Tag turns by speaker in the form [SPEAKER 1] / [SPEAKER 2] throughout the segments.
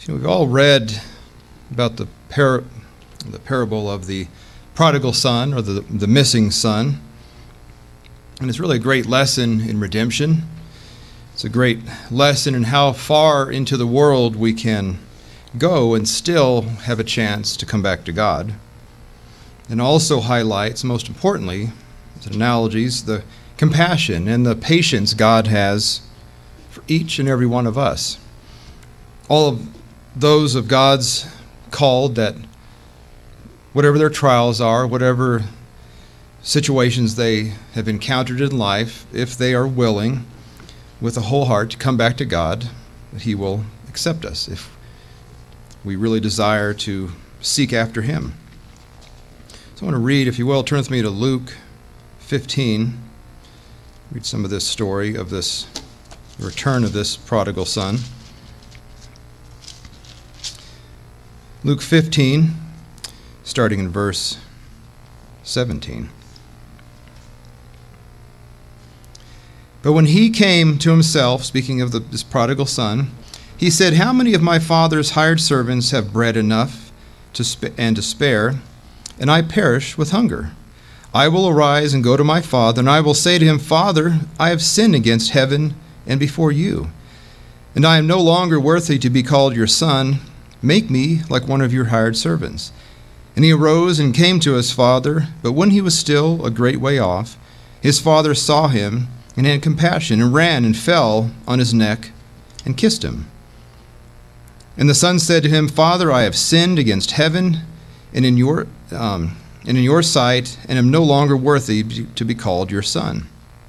[SPEAKER 1] We've all read about the parable of the prodigal son, or the missing son. And it's really a great lesson in redemption. It's a great lesson in how far into the world we can go and still have a chance to come back to God. And also highlights, most importantly, as analogies, the compassion and the patience God has for each and every one of us. All of those of God's called, that whatever their trials are, whatever situations they have encountered in life, if they are willing with a whole heart to come back to God, that He will accept us if we really desire to seek after Him. So I want to read, if you will, turn with me to Luke 15. Read some of this story of this the return of this prodigal son. Luke 15, starting in verse 17. But when he came to himself, speaking of this prodigal son, he said, "How many of my father's hired servants have bread enough to spare, and I perish with hunger? I will arise and go to my father, and I will say to him, Father, I have sinned against heaven and before you, and I am no longer worthy to be called your son. Make me like one of your hired servants." And he arose and came to his father, but when he was still a great way off, his father saw him and had compassion, and ran and fell on his neck and kissed him. And the son said to him, "Father, I have sinned against heaven and in your sight, and am no longer worthy to be called your son."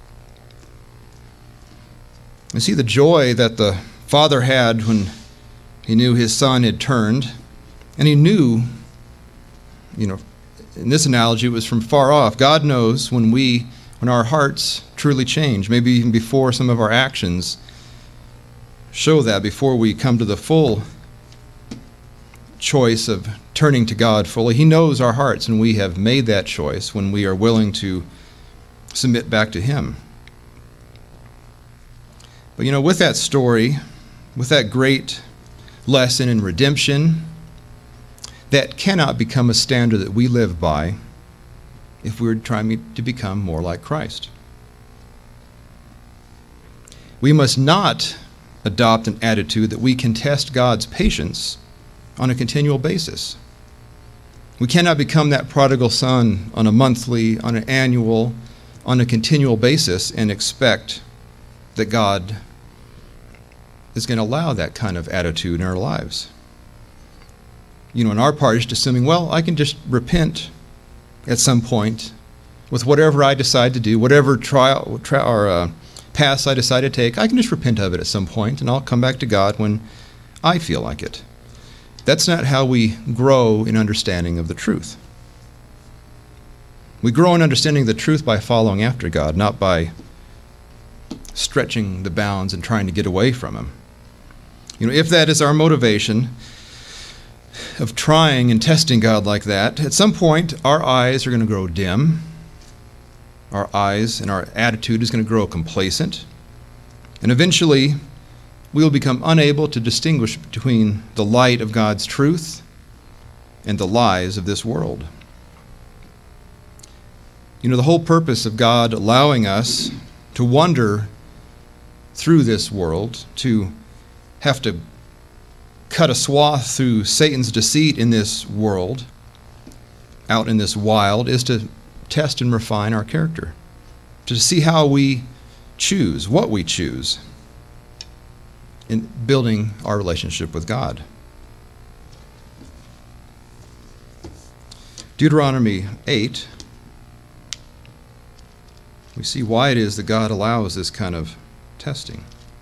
[SPEAKER 1] You see the joy that the father had when he knew his son had turned, and he knew, in this analogy, it was from far off. God knows when our hearts truly change, maybe even before some of our actions show that, before we come to the full choice of turning to God fully. He knows our hearts, and we have made that choice when we are willing to submit back to Him. But with that story, with that great lesson in redemption, that cannot become a standard that we live by if we're trying to become more like Christ. We must not adopt an attitude that we can test God's patience on a continual basis. We cannot become that prodigal son on a monthly, on an annual, on a continual basis and expect that God is going to allow that kind of attitude in our lives. On our part, is just assuming, well, I can just repent at some point with whatever I decide to do, whatever trial or path I decide to take. I can just repent of it at some point, and I'll come back to God when I feel like it. That's not how we grow in understanding of the truth. We grow in understanding of the truth by following after God, not by stretching the bounds and trying to get away from Him. If that is our motivation of trying and testing God like that, at some point our eyes are going to grow dim. Our eyes and our attitude is going to grow complacent. And eventually we will become unable to distinguish between the light of God's truth and the lies of this world. The whole purpose of God allowing us to wander through this world, to have to cut a swath through Satan's deceit in this world, out in this wild, is to test and refine our character, to see how we choose, what we choose in building our relationship with God. Deuteronomy 8, we see why it is that God allows this kind of testing.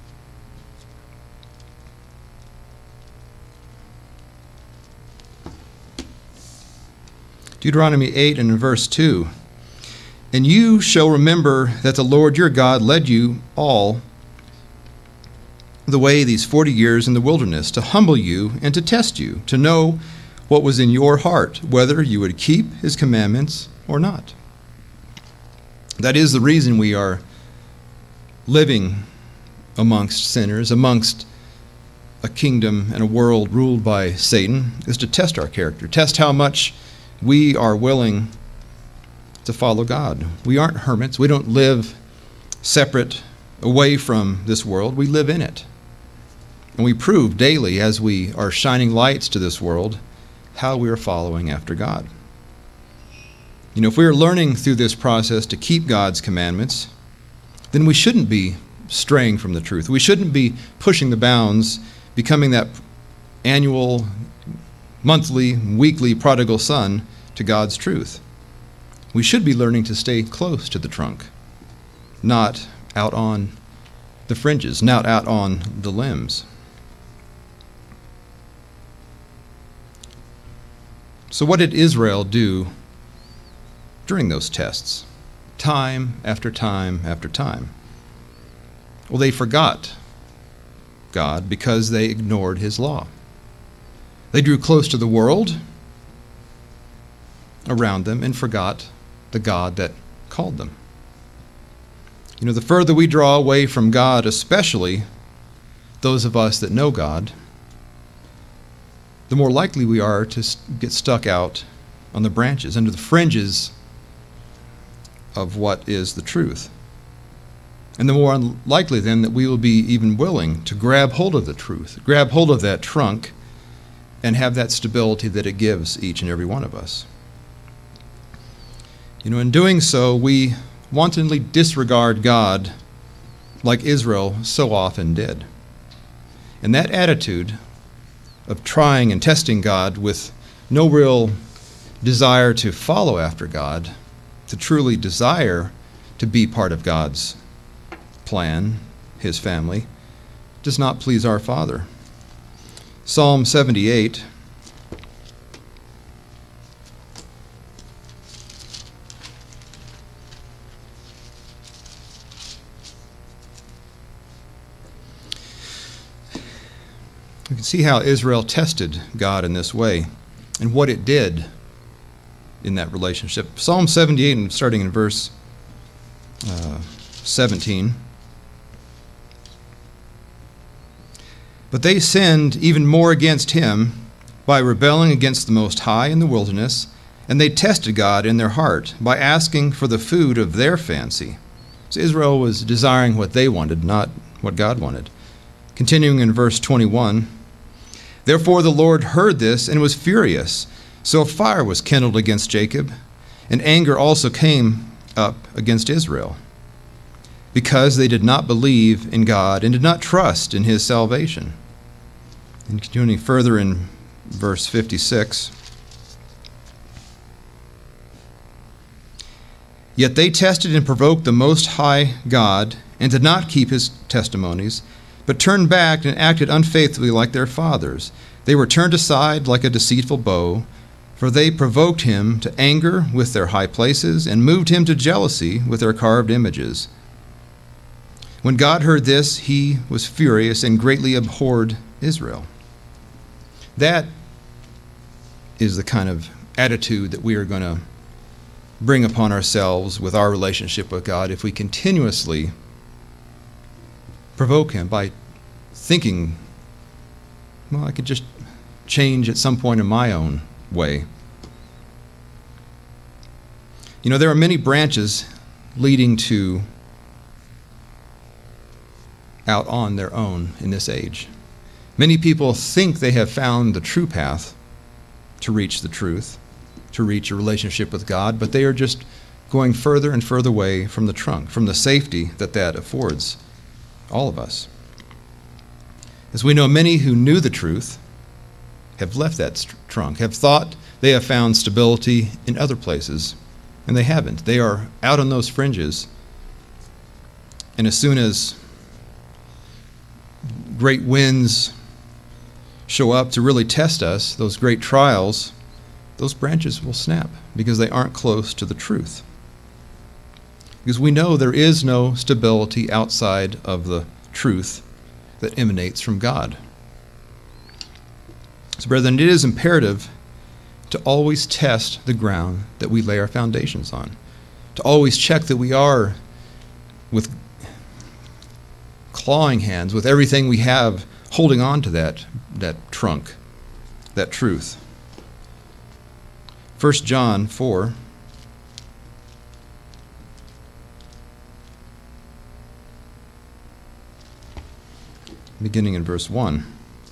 [SPEAKER 1] Deuteronomy 8 and in verse 2, "And you shall remember that the Lord your God led you all the way these 40 years in the wilderness, to humble you and to test you, to know what was in your heart, whether you would keep His commandments or not." That is the reason we are living amongst sinners, amongst a kingdom and a world ruled by Satan is to test our character, test how much we are willing to follow God. We aren't hermits. We don't live separate away from this world. We live in it. And we prove daily as we are shining lights to this world how we are following after God. You know, if we are learning through this process to keep God's commandments, then we shouldn't be straying from the truth. We shouldn't be pushing the bounds, becoming that annual, monthly, weekly prodigal son to God's truth. We should be learning to stay close to the trunk, not out on the fringes, not out on the limbs. So what did Israel do during those tests, time after time after time? Well, they forgot God because they ignored his law. They drew close to the world around them and forgot the God that called them. You know, the further we draw away from God, especially those of us that know God, the more likely we are to get stuck out on the branches, under the fringes of what is the truth. And the more unlikely then that we will be even willing to grab hold of the truth, grab hold of that trunk, and have that stability that it gives each and every one of us. You know, in doing so, we wantonly disregard God like Israel so often did. And that attitude of trying and testing God with no real desire to follow after God, to truly desire to be part of God's plan, his family, does not please our Father. Psalm 78. You can see how Israel tested God in this way and what it did in that relationship. Psalm 78, and starting in verse 17. But they sinned even more against him by rebelling against the Most High in the wilderness, and they tested God in their heart by asking for the food of their fancy. So Israel was desiring what they wanted, not what God wanted. Continuing in verse 21, therefore the Lord heard this and was furious. So a fire was kindled against Jacob, and anger also came up against Israel, because they did not believe in God and did not trust in his salvation. And continuing further in verse 56, yet they tested and provoked the Most High God and did not keep his testimonies, but turned back and acted unfaithfully like their fathers. They were turned aside like a deceitful bow, for they provoked him to anger with their high places and moved him to jealousy with their carved images. When God heard this, he was furious and greatly abhorred Israel. That is the kind of attitude that we are going to bring upon ourselves with our relationship with God if we continuously provoke him by thinking, well, I could just change at some point in my own way. You know, there are many branches leading to out on their own in this age. Many people think they have found the true path to reach the truth, to reach a relationship with God, but they are just going further and further away from the trunk, from the safety that affords all of us. As we know, many who knew the truth have left that trunk, have thought they have found stability in other places, and they haven't. They are out on those fringes, and as soon as great winds show up to really test us, those great trials, those branches will snap because they aren't close to the truth. Because we know there is no stability outside of the truth that emanates from God. So, brethren, it is imperative to always test the ground that we lay our foundations on, to always check that we are, with clawing hands, with everything we have, holding on to that trunk, that truth. 1 John 4. Beginning in verse 1.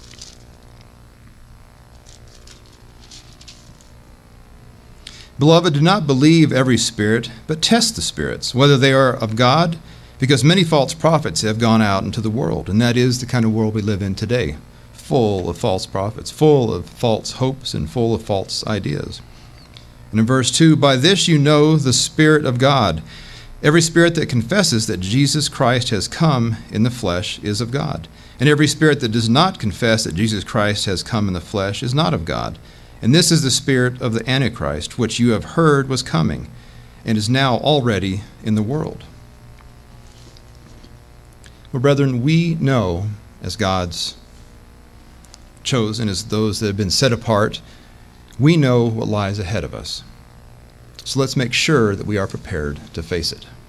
[SPEAKER 1] Beloved, do not believe every spirit, but test the spirits, whether they are of God, because many false prophets have gone out into the world, and that is the kind of world we live in today, full of false prophets, full of false hopes, and full of false ideas. And in verse 2, by this you know the Spirit of God. Every spirit that confesses that Jesus Christ has come in the flesh is of God. And every spirit that does not confess that Jesus Christ has come in the flesh is not of God. And this is the spirit of the Antichrist, which you have heard was coming, and is now already in the world. Well, brethren, we know, as God's chosen, as those that have been set apart, we know what lies ahead of us. So let's make sure that we are prepared to face it.